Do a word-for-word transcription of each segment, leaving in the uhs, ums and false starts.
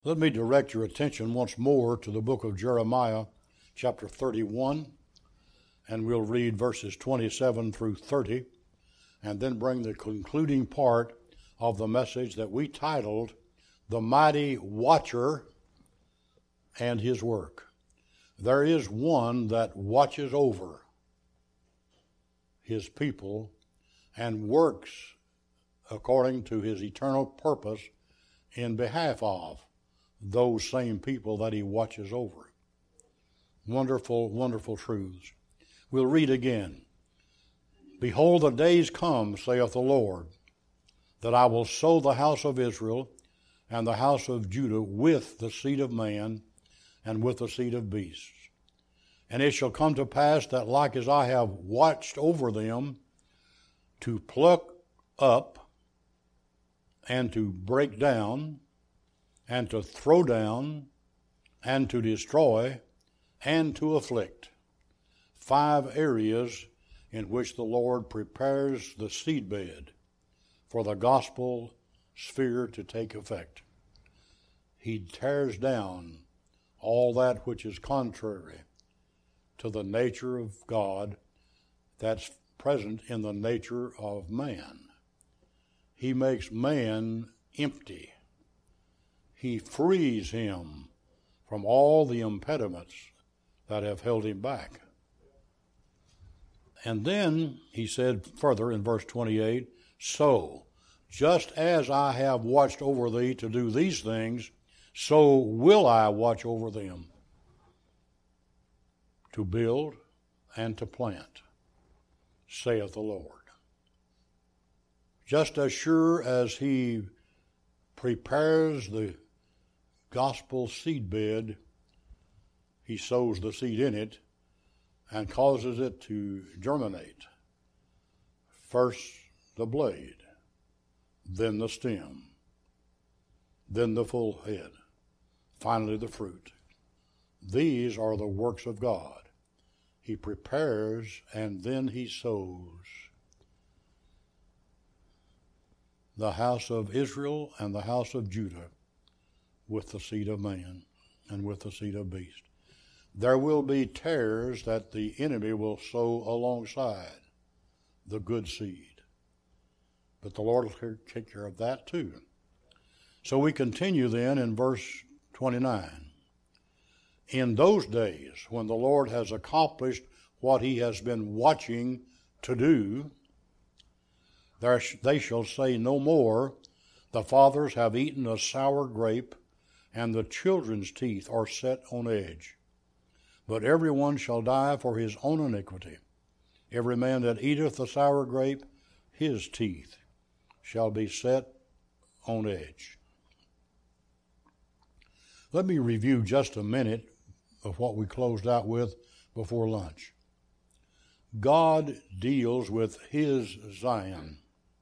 Let me direct your attention once more to the book of Jeremiah, chapter thirty-one, and we'll read verses twenty-seven through thirty, and then bring the concluding part of the message that we titled, The Mighty Watcher and His Work. There is one that watches over His people and works according to His eternal purpose in behalf of those same people that He watches over. Wonderful, wonderful truths. We'll read again. Behold, the days come, saith the Lord, that I will sow the house of Israel and the house of Judah with the seed of man and with the seed of beasts. And it shall come to pass that like as I have watched over them to pluck up and to break down and to throw down, and to destroy, and to afflict. Five areas in which the Lord prepares the seedbed for the gospel sphere to take effect. He tears down all that which is contrary to the nature of God that's present in the nature of man. He makes man empty. He frees him from all the impediments that have held him back. And then he said further in verse twenty-eight, So, just as I have watched over thee to do these things, so will I watch over them, to build and to plant, saith the Lord. Just as sure as He prepares the gospel seedbed, He sows the seed in it and causes it to germinate. First the blade, then the stem, then the full head, finally the fruit. These are the works of God. He prepares and then He sows. The house of Israel and the house of Judah with the seed of man and with the seed of beast. There will be tares that the enemy will sow alongside the good seed. But the Lord will take care of that too. So we continue then in verse twenty-nine. In those days when the Lord has accomplished what He has been watching to do, there they shall say no more, the fathers have eaten a sour grape, and the children's teeth are set on edge. But every one shall die for his own iniquity. Every man that eateth the sour grape, his teeth shall be set on edge. Let me review just a minute of what we closed out with before lunch. God deals with His Zion.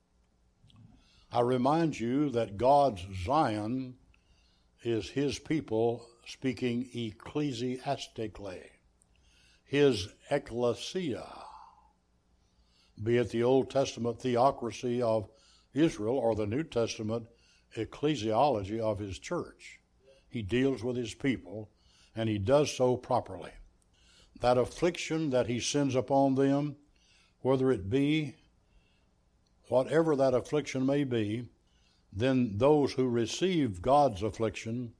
I remind you that God's Zion is His people speaking ecclesiastically, His ecclesia, be it the Old Testament theocracy of Israel or the New Testament ecclesiology of His church. He deals with His people, and He does so properly. That affliction that He sends upon them, whether it be whatever that affliction may be, then those who receive God's affliction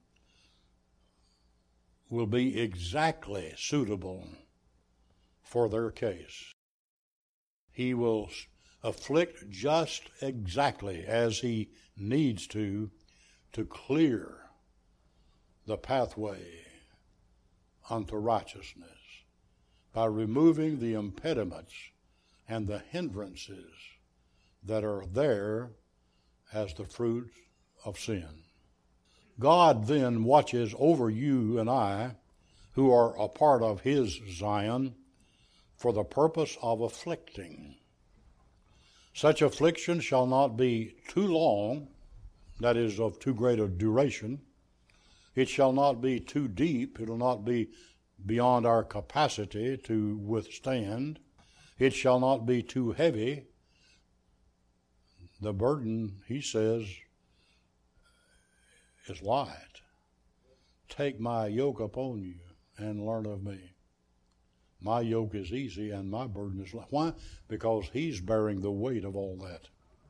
will be exactly suitable for their case. He will afflict just exactly as He needs to to clear the pathway unto righteousness by removing the impediments and the hindrances that are there as the fruit of sin. God then watches over you and I, who are a part of His Zion, for the purpose of afflicting. Such affliction shall not be too long, that is, of too great a duration. It shall not be too deep. It will not be beyond our capacity to withstand. It shall not be too heavy. The burden, He says, is light. take my yoke upon you and learn of me. My yoke is easy and my burden is light. Why? Because he's bearing the weight of all that.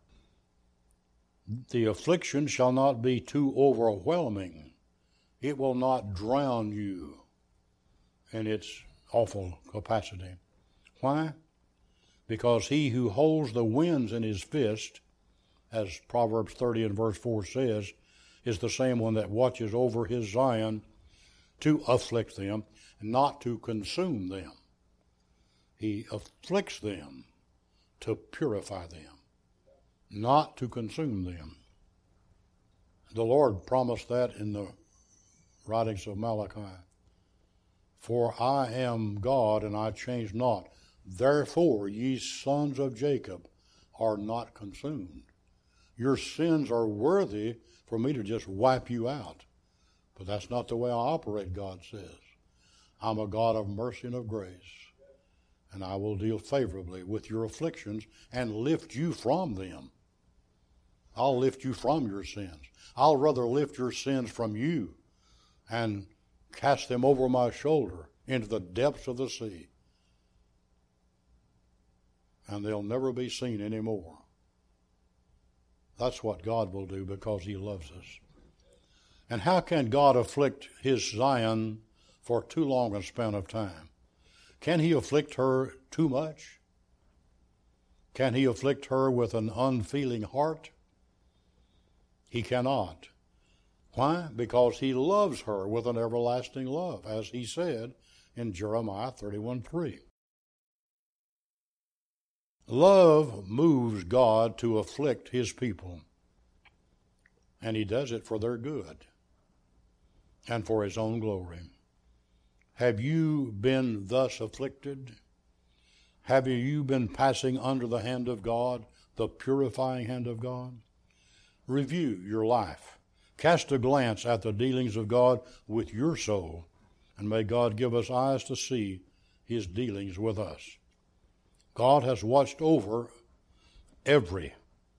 The affliction shall not be too overwhelming. It will not drown you in its awful capacity. Why? Because he who holds the winds in his fist, as Proverbs thirty and verse four says, is the same one that watches over his Zion to afflict them, not to consume them. He afflicts them to purify them, not to consume them. The Lord promised that in the writings of Malachi. For I am God and I change not. Therefore ye sons of Jacob are not consumed. Your sins are worthy for me to just wipe you out. But that's not the way I operate, God says. I'm a God of mercy and of grace. And I will deal favorably with your afflictions and lift you from them. I'll lift you from your sins. I'll rather lift your sins from you and cast them over my shoulder into the depths of the sea. And they'll never be seen anymore. That's what God will do because he loves us. And how can God afflict his Zion for too long a span of time? Can he afflict her too much? Can he afflict her with an unfeeling heart? He cannot. Why? Because he loves her with an everlasting love, as he said in Jeremiah thirty-one three. Love moves God to afflict his people, and he does it for their good and for his own glory. Have you been thus afflicted? Have you been passing under the hand of God, the purifying hand of God? Review your life. Cast a glance at the dealings of God with your soul, and may God give us eyes to see his dealings with us. God has watched over every,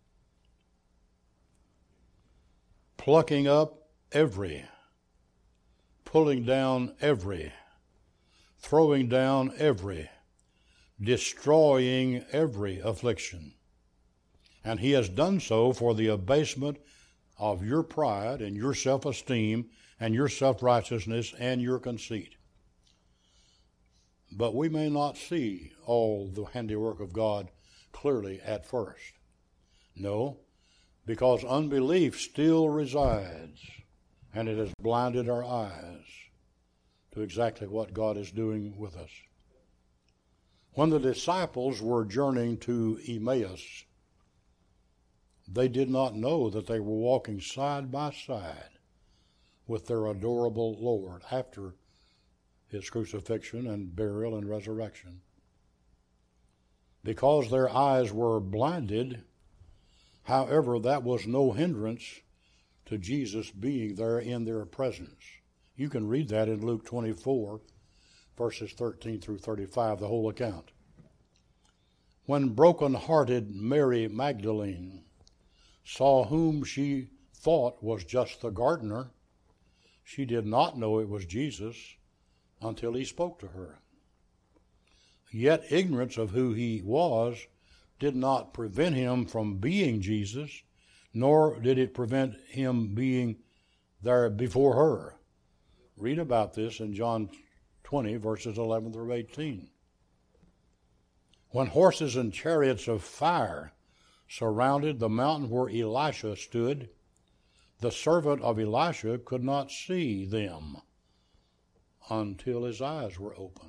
plucking up every, pulling down every, throwing down every, destroying every affliction. And he has done so for the abasement of your pride and your self-esteem and your self-righteousness and your conceit. But we may not see all the handiwork of God clearly at first. No, because unbelief still resides, and it has blinded our eyes to exactly what God is doing with us. When the disciples were journeying to Emmaus, they did not know that they were walking side by side with their adorable Lord after his crucifixion and burial and resurrection. Because their eyes were blinded, however, that was no hindrance to Jesus being there in their presence. You can read that in Luke twenty-four, verses thirteen through thirty-five, the whole account. When broken-hearted Mary Magdalene saw whom she thought was just the gardener, she did not know it was Jesus until he spoke to her. Yet ignorance of who he was did not prevent him from being Jesus, nor did it prevent him being there before her. Read about this in John twenty, verses eleven through eighteen. When horses and chariots of fire surrounded the mountain where Elisha stood, the servant of Elisha could not see them until his eyes were opened.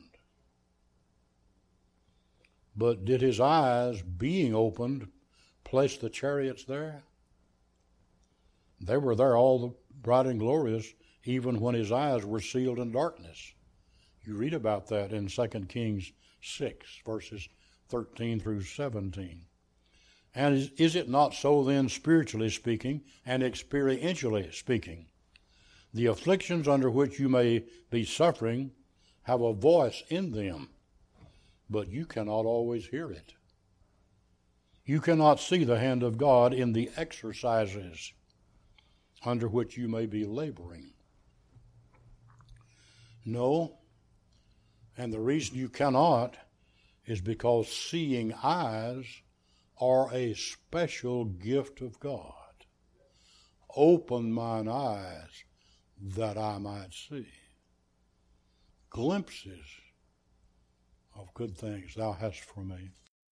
But did his eyes, being opened, place the chariots there? They were there all the bright and glorious, even when his eyes were sealed in darkness. You read about that in Second Kings six, verses thirteen through seventeen. And is, is it not so then, spiritually speaking and experientially speaking? The afflictions under which you may be suffering have a voice in them, but you cannot always hear it. You cannot see the hand of God in the exercises under which you may be laboring. No. And the reason you cannot is because seeing eyes are a special gift of God. Open mine eyes that I might see. Glimpses of good things thou hast for me.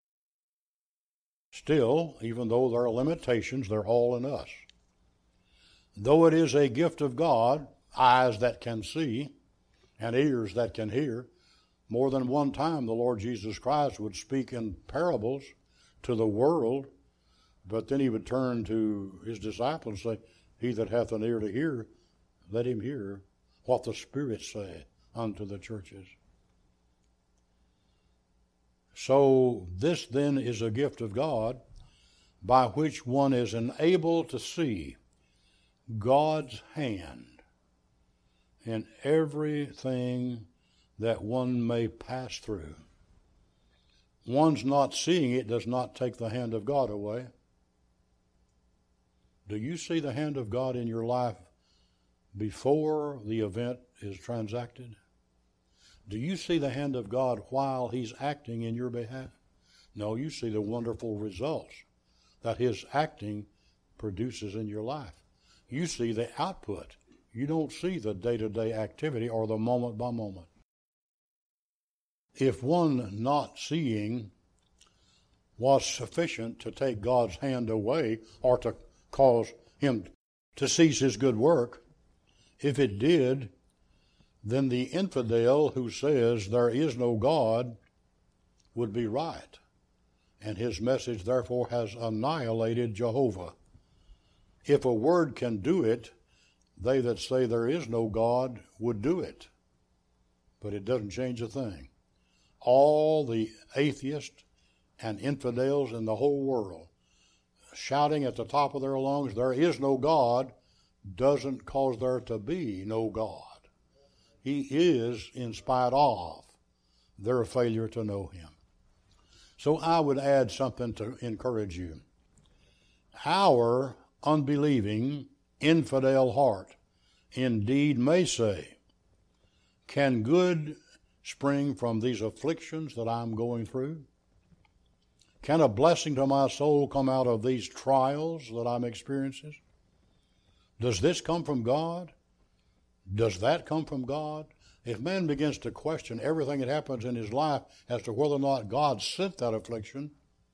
Still, even though there are limitations, they're all in us. Though it is a gift of God, eyes that can see and ears that can hear, more than one time the Lord Jesus Christ would speak in parables to the world, but then he would turn to his disciples and say, he that hath an ear to hear, let him hear what the Spirit saith unto the churches. So this then is a gift of God by which one is enabled to see God's hand in everything that one may pass through. One's not seeing it does not take the hand of God away. Do you see the hand of God in your life before the event is transacted? Do you see the hand of God while he's acting in your behalf? No, you see the wonderful results that his acting produces in your life. You see the output. You don't see the day-to-day activity or the moment by moment. If one not seeing was sufficient to take God's hand away or to cause him to cease his good work, if it did, then the infidel who says there is no God would be right, and his message therefore has annihilated Jehovah. If a word can do it, they that say there is no God would do it, but it doesn't change a thing. All the atheists and infidels in the whole world shouting at the top of their lungs, there is no God, doesn't cause there to be no God. He is in spite of their failure to know him. So I would add something to encourage you. Our unbelieving, infidel heart indeed may say, can good spring from these afflictions that I'm going through? Can a blessing to my soul come out of these trials that I'm experiencing? Does this come from God? Does that come from God? If man begins to question everything that happens in his life as to whether or not God sent that affliction,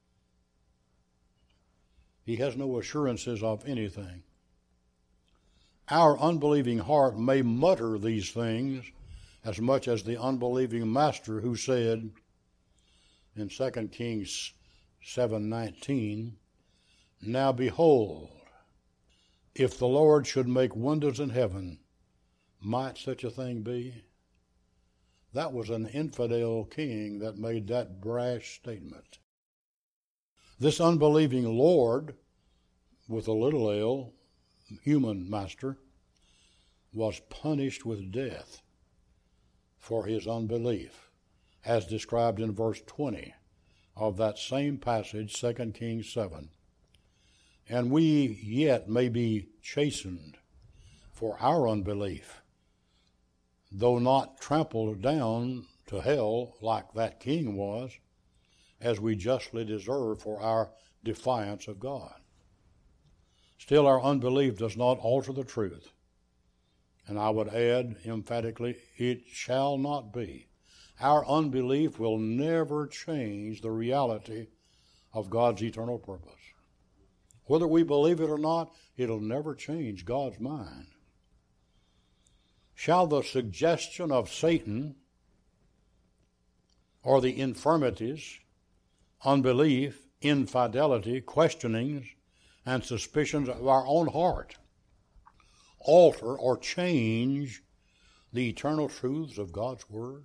he has no assurances of anything. Our unbelieving heart may mutter these things as much as the unbelieving master who said in Second Kings seven nineteen, now behold, if the Lord should make windows in heaven, might such a thing be? That was an infidel king that made that brash statement. This unbelieving Lord, with a little l, human master, was punished with death for his unbelief, as described in verse twenty of that same passage, Second Kings seven. And we yet may be chastened for our unbelief, though not trampled down to hell like that king was, as we justly deserve for our defiance of God. Still, our unbelief does not alter the truth. And I would add emphatically, it shall not be. Our unbelief will never change the reality of God's eternal purpose. Whether we believe it or not, it'll never change God's mind. Shall the suggestion of Satan or the infirmities, unbelief, infidelity, questionings, and suspicions of our own heart alter or change the eternal truths of God's Word?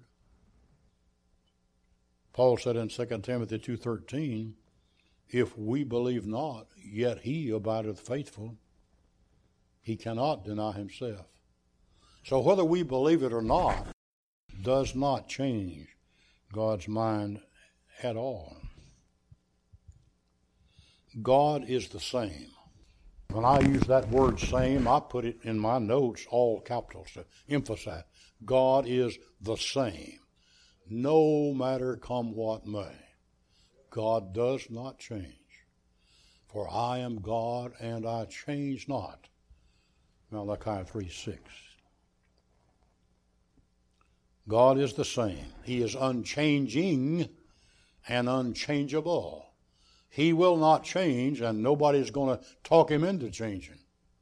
Paul said in Second Timothy two thirteen, if we believe not, yet he abideth faithful. He cannot deny himself. So whether we believe it or not does not change God's mind at all. God is the same When I use that word same, I put it in my notes, all capitals, to emphasize. God is the same, no matter come what may. God does not change. For I am God and I change not. Malachi three six. God is the same. He is unchanging and unchangeable. He will not change, and nobody's going to talk him into changing.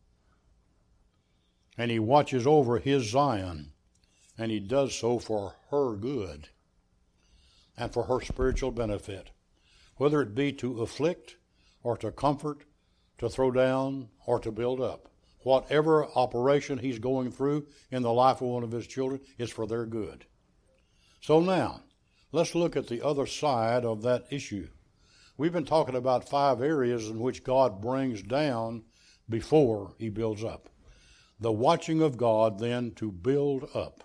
And he watches over his Zion, and he does so for her good and for her spiritual benefit, whether it be to afflict or to comfort, to throw down or to build up. Whatever operation he's going through in the life of one of his children is for their good. So now, let's look at the other side of that issue. We've been talking about five areas in which God brings down before he builds up. The watching of God then to build up.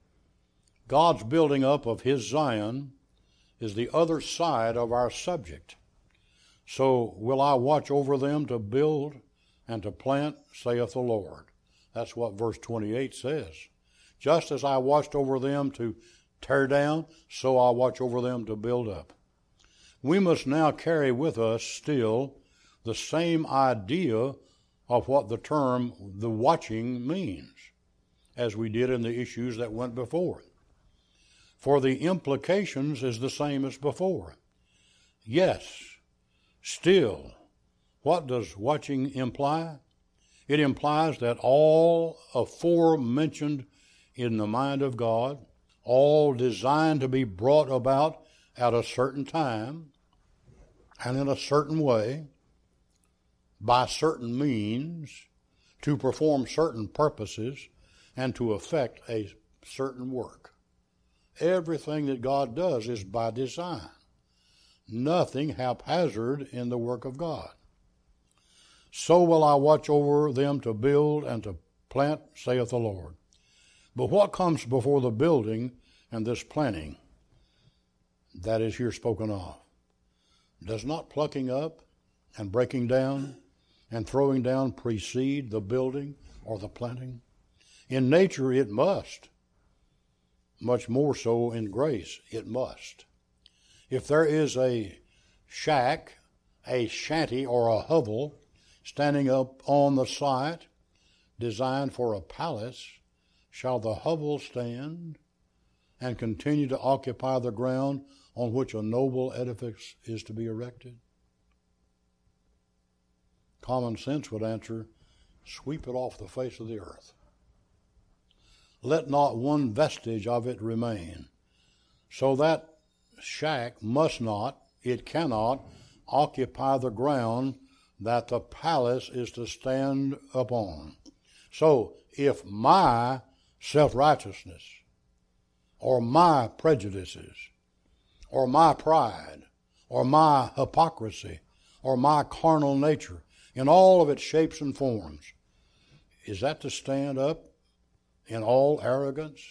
God's building up of his Zion is the other side of our subject. So will I watch over them to build and to plant, saith the Lord. That's what verse twenty-eight says. Just as I watched over them to tear down, so I'll watch over them to build up. We must now carry with us still the same idea of what the term the watching means, as we did in the issues that went before. For the implications is the same as before. Yes, still, what does watching imply? It implies that all aforementioned in the mind of God, all designed to be brought about at a certain time and in a certain way, by certain means, to perform certain purposes and to effect a certain work. Everything that God does is by design. Nothing haphazard in the work of God. So will I watch over them to build and to plant, saith the Lord. But what comes before the building and this planting that is here spoken of? Does not plucking up and breaking down and throwing down precede the building or the planting? In nature it must. Much more so in grace, it must. If there is a shack, a shanty, or a hovel standing up on the site designed for a palace, shall the hovel stand and continue to occupy the ground on which a noble edifice is to be erected? Common sense would answer, sweep it off the face of the earth. Let not one vestige of it remain. So that shack must not, it cannot, occupy the ground that the palace is to stand upon. So if my self-righteousness or my prejudices or my pride or my hypocrisy or my carnal nature in all of its shapes and forms, is that to stand up in all arrogance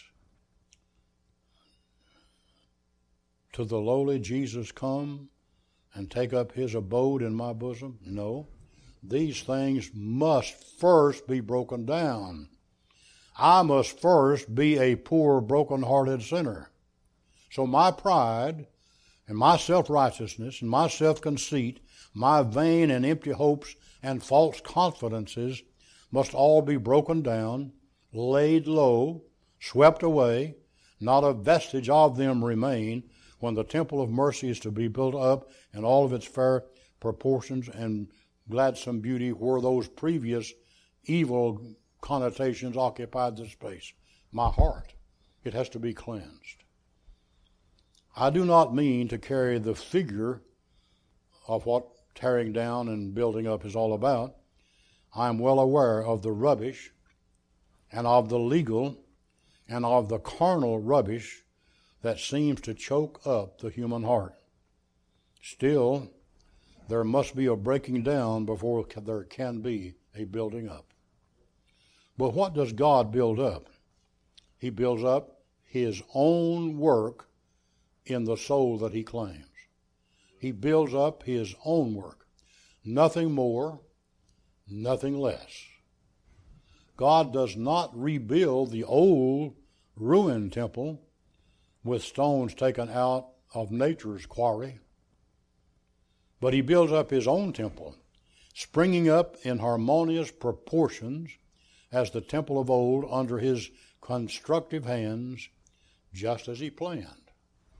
to the lowly Jesus come and take up his abode in my bosom? No. These things must first be broken down. I must first be a poor, broken-hearted sinner. So my pride and my self-righteousness and my self-conceit, my vain and empty hopes and false confidences must all be broken down, laid low, swept away, not a vestige of them remain, when the temple of mercy is to be built up in all of its fair proportions and gladsome beauty where those previous evil connotations occupied the space. My heart, it has to be cleansed. I do not mean to carry the figure of what tearing down and building up is all about. I am well aware of the rubbish and of the legal and of the carnal rubbish that seems to choke up the human heart. Still, there must be a breaking down before there can be a building up. But what does God build up? He builds up his own work in the soul that he claims. He builds up his own work. Nothing more, nothing less. God does not rebuild the old ruined temple with stones taken out of nature's quarry, but he builds up his own temple, springing up in harmonious proportions as the temple of old under his constructive hands, just as he planned.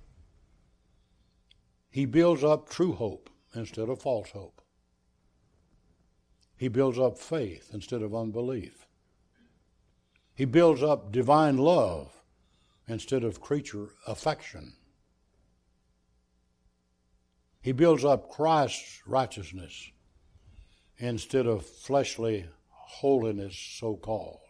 He builds up true hope instead of false hope. He builds up faith instead of unbelief. He builds up divine love instead of creature affection. He builds up Christ's righteousness instead of fleshly holiness, so-called.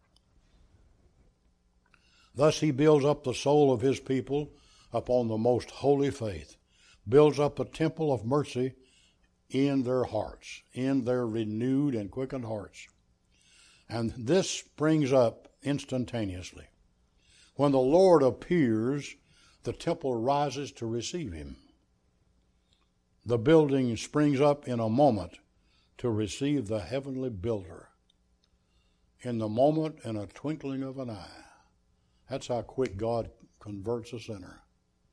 Thus he builds up the soul of his people upon the most holy faith, builds up a temple of mercy in their hearts, in their renewed and quickened hearts. And this springs up instantaneously. When the Lord appears, the temple rises to receive him. The building springs up in a moment to receive the heavenly builder. In the moment, in a twinkling of an eye. That's how quick God converts a sinner.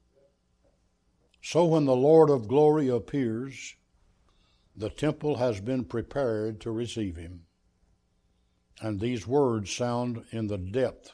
So when the Lord of glory appears, the temple has been prepared to receive him. And these words sound in the depth.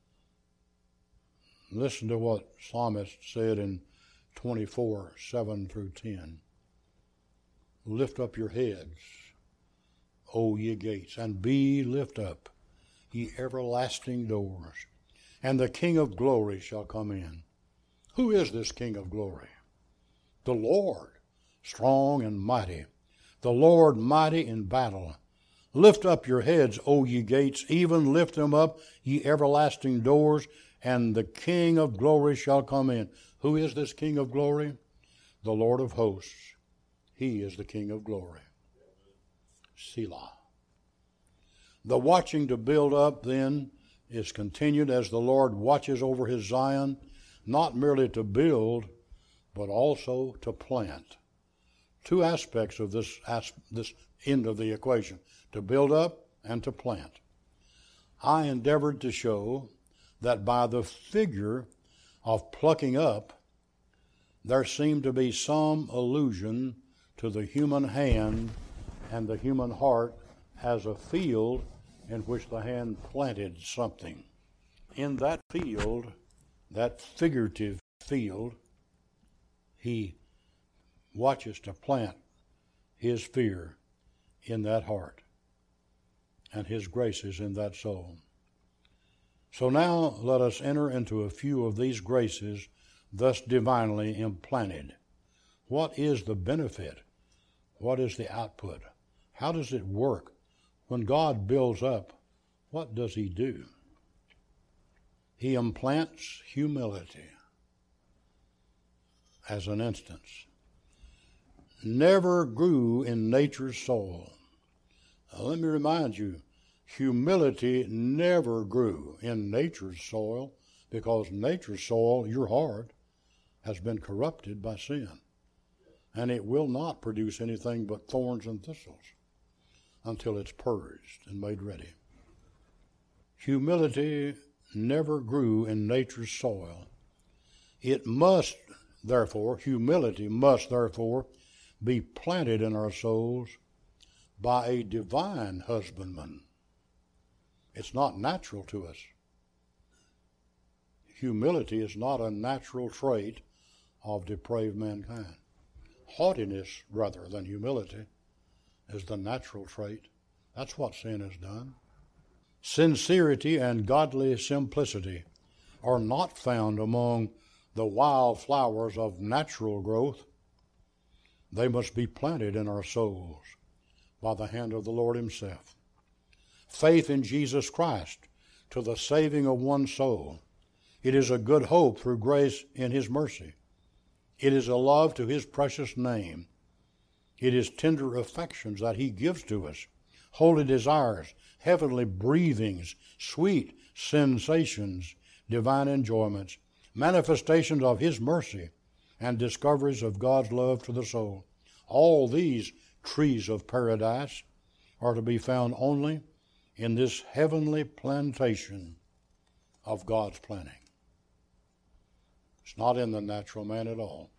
Listen to what Psalmist said in twenty-four, seven through ten. Lift up your heads, O ye gates, and be lift up, ye everlasting doors, and the King of glory shall come in. Who is this King of glory? The Lord, strong and mighty, the Lord mighty in battle. Lift up your heads, O ye gates, even lift them up, ye everlasting doors, and the King of glory shall come in. Who is this King of glory? The Lord of hosts. He is the King of glory. Selah. The watching to build up, then, is continued as the Lord watches over his Zion, not merely to build, but also to plant. Two aspects of this, this end of the equation, to build up and to plant. I endeavored to show that by the figure of plucking up, there seemed to be some allusion to the human hand and the human heart as a field in which the hand planted something. In that field, that figurative field, he watches to plant his fear in that heart and his graces in that soul. So now let us enter into a few of these graces thus divinely implanted. What is the benefit? What is the output? How does it work? When God builds up, what does he do? He implants humility. As an instance, never grew in nature's soil. Now, let me remind you, humility never grew in nature's soil because nature's soil, your heart, has been corrupted by sin. And it will not produce anything but thorns and thistles until it's purged and made ready. Humility never grew in nature's soil. It must, therefore, humility must, therefore, be planted in our souls by a divine husbandman. It's not natural to us. Humility is not a natural trait of depraved mankind. Haughtiness, rather than humility, is the natural trait. That's what sin has done. Sincerity and godly simplicity are not found among the wild flowers of natural growth. They must be planted in our souls by the hand of the Lord himself. Faith in Jesus Christ to the saving of one soul. It is a good hope through grace in his mercy. It is a love to his precious name. It is tender affections that he gives to us, holy desires, heavenly breathings, sweet sensations, divine enjoyments, manifestations of his mercy, and discoveries of God's love to the soul. All these trees of paradise are to be found only in this heavenly plantation of God's planting. It's not in the natural man at all.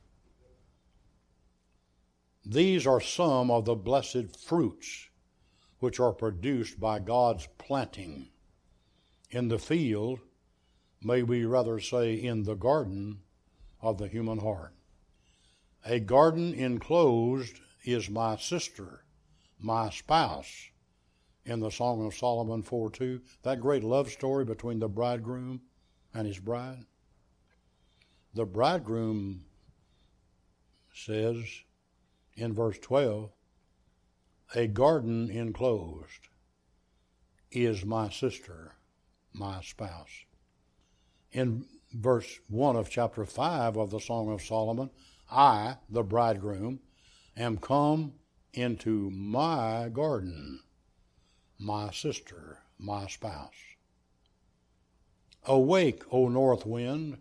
These are some of the blessed fruits which are produced by God's planting. In the field, may we rather say in the garden of the human heart. A garden enclosed is my sister, my spouse, in the Song of Solomon four two, that great love story between the bridegroom and his bride. The bridegroom says in verse twelve, a garden enclosed is my sister, my spouse. In verse one of chapter five of the Song of Solomon, I, the bridegroom, am come into my garden, my sister, my spouse. Awake, O north wind,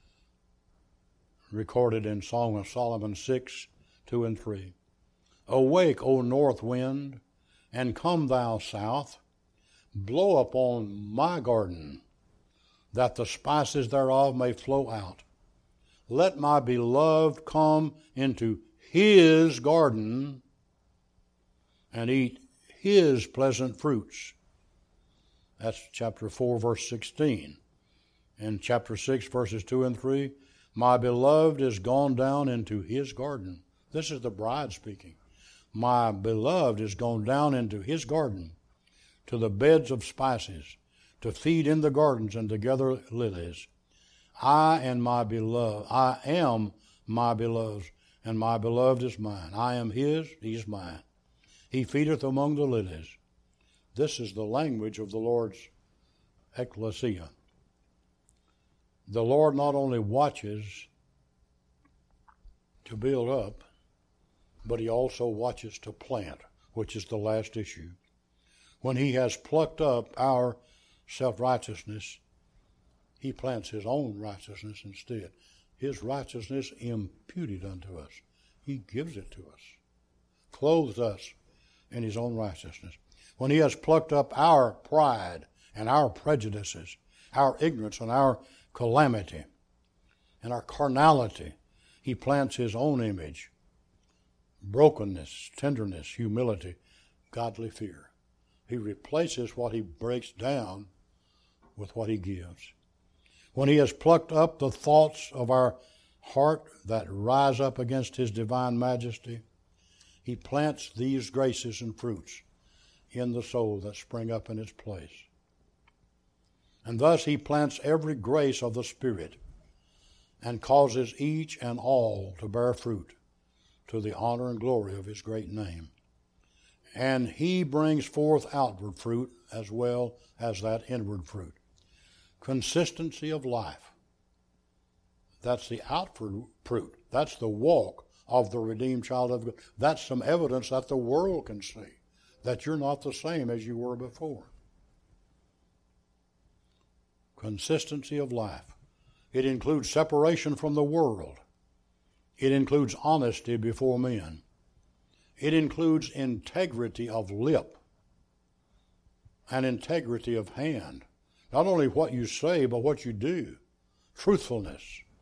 recorded in Song of Solomon six, two and three. Awake, O north wind, and come thou south, blow upon my garden, that the spices thereof may flow out. Let my beloved come into his garden and eat his pleasant fruits. That's chapter four, verse sixteen. In chapter six, verses two and three, my beloved is gone down into his garden. This is the bride speaking. My beloved is gone down into his garden, to the beds of spices, to feed in the gardens and to gather lilies. I and my beloved, I am my beloved's, and my beloved is mine. I am his, he's mine. He feedeth among the lilies. This is the language of the Lord's ecclesia. The Lord not only watches to build up, but he also watches to plant, which is the last issue. When he has plucked up our self-righteousness, he plants his own righteousness instead. His righteousness imputed unto us. He gives it to us, clothes us in his own righteousness. When he has plucked up our pride and our prejudices, our ignorance and our calamity and our carnality, he plants his own image, brokenness, tenderness, humility, godly fear. He replaces what he breaks down with what he gives. When he has plucked up the thoughts of our heart that rise up against his divine majesty, he plants these graces and fruits in the soul that spring up in its place. And thus he plants every grace of the Spirit and causes each and all to bear fruit to the honor and glory of his great name. And he brings forth outward fruit as well as that inward fruit. Consistency of life. That's the outward fruit. That's the walk of the redeemed child of God. That's some evidence that the world can see, that you're not the same as you were before. Consistency of life. It includes separation from the world. It includes honesty before men. It includes integrity of lip and integrity of hand. Not only what you say, but what you do. Truthfulness.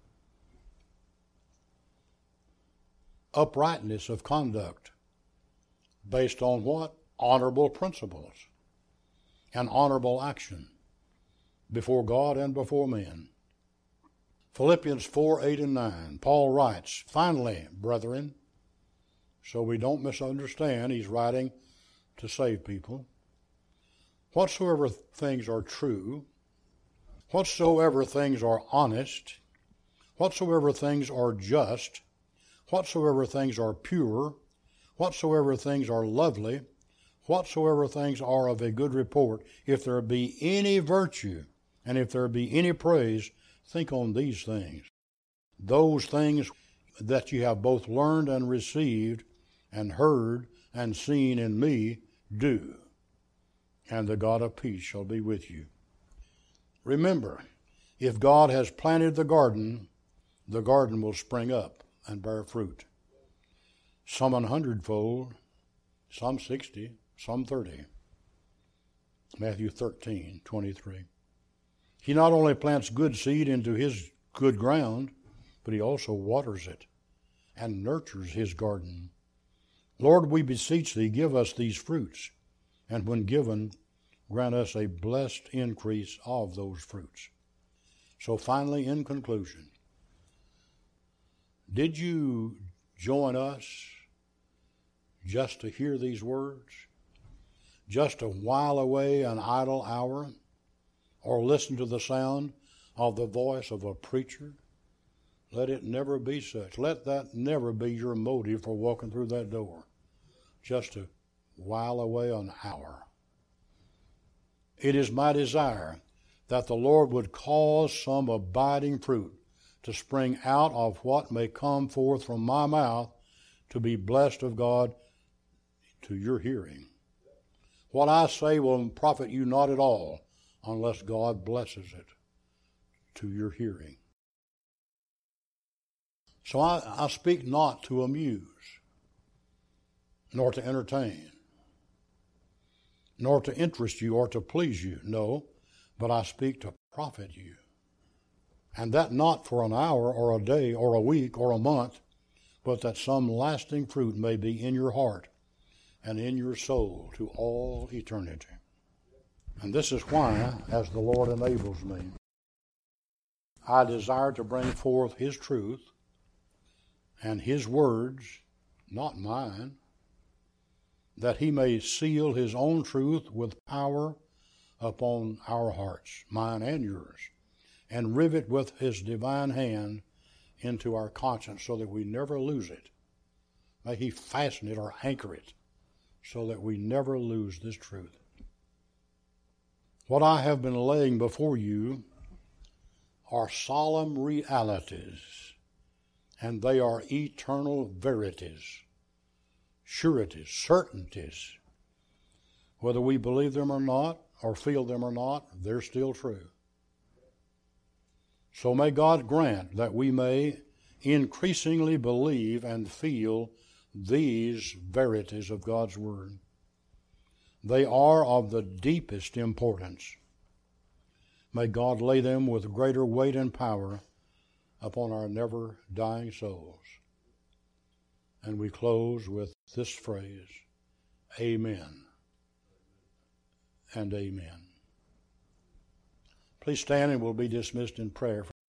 Uprightness of conduct. Based on what? Honorable principles and honorable action before God and before men. Philippians four, eight, and nine. Paul writes, finally, brethren, so we don't misunderstand, he's writing to save people. Whatsoever things are true, whatsoever things are honest, whatsoever things are just, whatsoever things are pure, whatsoever things are lovely, whatsoever things are of a good report, if there be any virtue, and if there be any praise, think on these things. Those things that you have both learned and received and heard and seen in me, do, and the God of peace shall be with you. Remember, if God has planted the garden, the garden will spring up and bear fruit. Some an hundredfold, some sixty, some thirty. Matthew thirteen, twenty-three. He not only plants good seed into his good ground, but he also waters it and nurtures his garden. Lord, we beseech thee, give us these fruits, and when given, grant us a blessed increase of those fruits. So finally, in conclusion, did you join us just to hear these words? Just to while away an idle hour? Or listen to the sound of the voice of a preacher? Let it never be such. Let that never be your motive for walking through that door. Just to while away an hour. It is my desire that the Lord would cause some abiding fruit to spring out of what may come forth from my mouth to be blessed of God to your hearing. What I say will profit you not at all unless God blesses it to your hearing. So I, I speak not to amuse, nor to entertain, nor to interest you or to please you, no, but I speak to profit you. And that not for an hour or a day or a week or a month, but that some lasting fruit may be in your heart and in your soul to all eternity. And this is why, as the Lord enables me, I desire to bring forth his truth and his words, not mine, that he may seal his own truth with power upon our hearts, mine and yours, and rivet with his divine hand into our conscience so that we never lose it. May he fasten it or anchor it so that we never lose this truth. What I have been laying before you are solemn realities, and they are eternal verities, sureties, certainties. Whether we believe them or not, or feel them or not, they're still true. So may God grant that we may increasingly believe and feel these verities of God's Word. They are of the deepest importance. May God lay them with greater weight and power upon our never-dying souls. And we close with this phrase, Amen and amen. Please stand and we'll be dismissed in prayer.